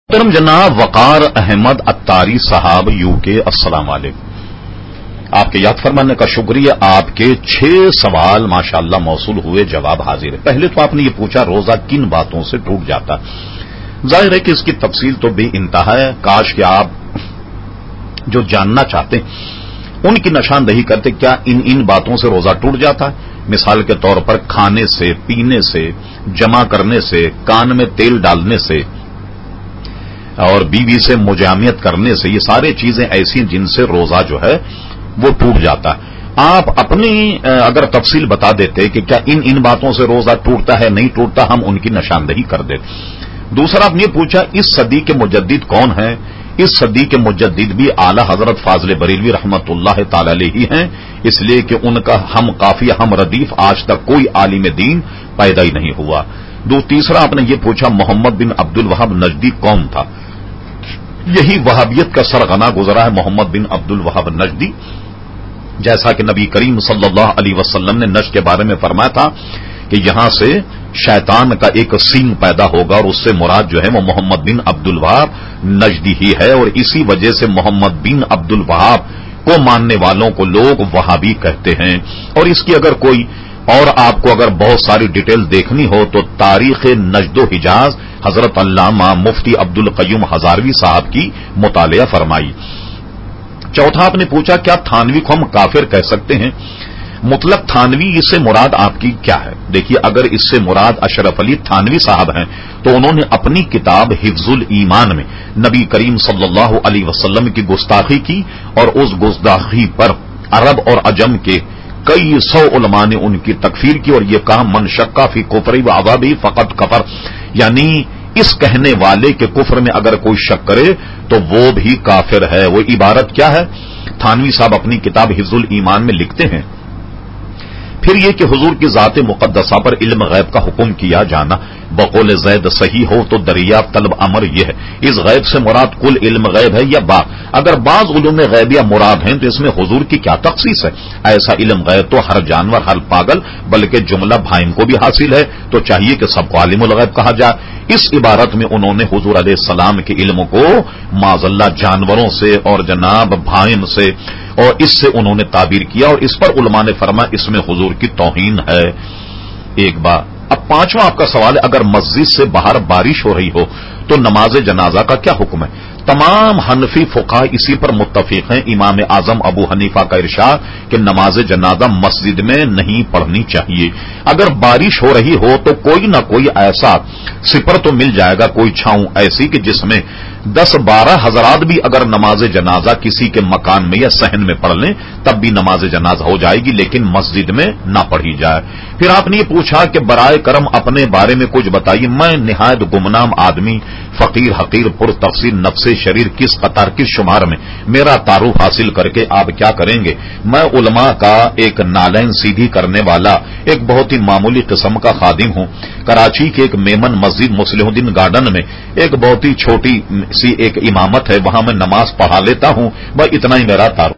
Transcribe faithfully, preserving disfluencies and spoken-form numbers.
محترم جناب وقار احمد اتاری صاحب یو کے السلام علیکم. آپ کے یاد فرمانے کا شکریہ. آپ کے چھ سوال ماشاءاللہ موصول ہوئے, جواب حاضر ہے. پہلے تو آپ نے یہ پوچھا روزہ کن باتوں سے ٹوٹ جاتا. ظاہر ہے کہ اس کی تفصیل تو بے انتہا ہے. کاش کہ آپ جو جاننا چاہتے ہیں ان کی نشاندہی کرتے. کیا ان ان باتوں سے روزہ ٹوٹ جاتا ہے؟ مثال کے طور پر کھانے سے, پینے سے, جمع کرنے سے, کان میں تیل ڈالنے سے اور بیوی سے مجامعت کرنے سے, یہ سارے چیزیں ایسی جن سے روزہ جو ہے وہ ٹوٹ جاتا ہے. آپ اپنی اگر تفصیل بتا دیتے کہ کیا ان ان باتوں سے روزہ ٹوٹتا ہے نہیں ٹوٹتا, ہم ان کی نشاندہی کر دیتے. دوسرا آپ نے پوچھا اس صدی کے مجدد کون ہیں. اس صدی کے مجدد بھی اعلی حضرت فاضل بریلوی رحمت اللہ تعالی علیہ ہی ہیں, اس لیے کہ ان کا ہم قافیہ ہم ردیف آج تک کوئی عالم دین پیدا ہی نہیں ہوا. دو تیسرا آپ نے یہ پوچھا محمد بن عبد الوہاب نجدی کون تھا. یہی وہابیت کا سرغنہ گزرا ہے محمد بن عبد الوہاب نجدی. جیسا کہ نبی کریم صلی اللہ علیہ وسلم نے نجد کے بارے میں فرمایا تھا کہ یہاں سے شیطان کا ایک سینگ پیدا ہوگا اور اس سے مراد جو ہے وہ محمد بن عبد الوہاب نجدی ہی ہے, اور اسی وجہ سے محمد بن عبد الوہاب کو ماننے والوں کو لوگ وہابی کہتے ہیں. اور اس کی اگر کوئی اور آپ کو اگر بہت ساری ڈیٹیل دیکھنی ہو تو تاریخ نجد و حجاز حضرت علامہ مفتی عبد القیوم ہزاروی صاحب کی مطالعہ فرمائی. چوتھا آپ نے پوچھا کیا تھانوی کو ہم کافر کہہ سکتے ہیں. مطلق تھانوی اس سے مراد آپ کی کیا ہے؟ دیکھیے اگر اس سے مراد اشرف علی تھانوی صاحب ہیں تو انہوں نے اپنی کتاب حفظ الایمان میں نبی کریم صلی اللہ علیہ وسلم کی گستاخی کی, اور اس گستاخی پر عرب اور عجم کے کئی سو علماء نے ان کی تکفیر کی, اور یہ کہا من شکا فی کفری و عوابی فقط کفر, یعنی اس کہنے والے کے کفر میں اگر کوئی شک کرے تو وہ بھی کافر ہے. وہ عبارت کیا ہے تھانوی صاحب اپنی کتاب حفظ الایمان میں لکھتے ہیں. پھر یہ کہ حضور کی ذات مقدسہ پر علم غیب کا حکم کیا جانا بقول زید صحیح ہو تو دریافت طلب امر یہ ہے. اس غیب سے مراد کل علم غیب ہے یا با اگر بعض علوم غیبیہ مراد ہیں تو اس میں حضور کی کیا تخصیص ہے. ایسا علم غیب تو ہر جانور ہر پاگل بلکہ جملہ بھائن کو بھی حاصل ہے, تو چاہیے کہ سب کو عالم الغیب کہا جائے. اس عبارت میں انہوں نے حضور علیہ السلام کے علم کو معاذ اللہ جانوروں سے اور جناب بھائن سے اور اس سے انہوں نے تعبیر کیا, اور اس پر علماء نے فرمایا اس میں حضور کی توہین ہے. ایک بات. اب پانچواں آپ کا سوال ہے اگر مسجد سے باہر بارش ہو رہی ہو تو نماز جنازہ کا کیا حکم ہے. تمام حنفی فقہا اسی پر متفق ہیں. امام اعظم ابو حنیفہ کا ارشاد کہ نماز جنازہ مسجد میں نہیں پڑھنی چاہیے. اگر بارش ہو رہی ہو تو کوئی نہ کوئی ایسا سپر تو مل جائے گا, کوئی چھاؤں ایسی کہ جس میں دس بارہ حضرات بھی اگر نماز جنازہ کسی کے مکان میں یا صحن میں پڑھ لیں تب بھی نماز جنازہ ہو جائے گی, لیکن مسجد میں نہ پڑھی جائے. پھر آپ نے یہ پوچھا کہ برائے کرم اپنے بارے میں کچھ بتائیے. میں نہایت گمنام آدمی, فقیر حقیر پر تفسیر نفس شریر کس قطار کس شمار میں میرا تعارف حاصل کر کے آپ کیا کریں گے. میں علماء کا ایک نالین سیدھی کرنے والا ایک بہت ہی معمولی قسم کا خادم ہوں. کراچی کے ایک میمن مسجد مصلح الدین گارڈن میں ایک بہت ہی چھوٹی سی ایک امامت ہے, وہاں میں نماز پڑھا لیتا ہوں. بس اتنا ہی میرا تعارف.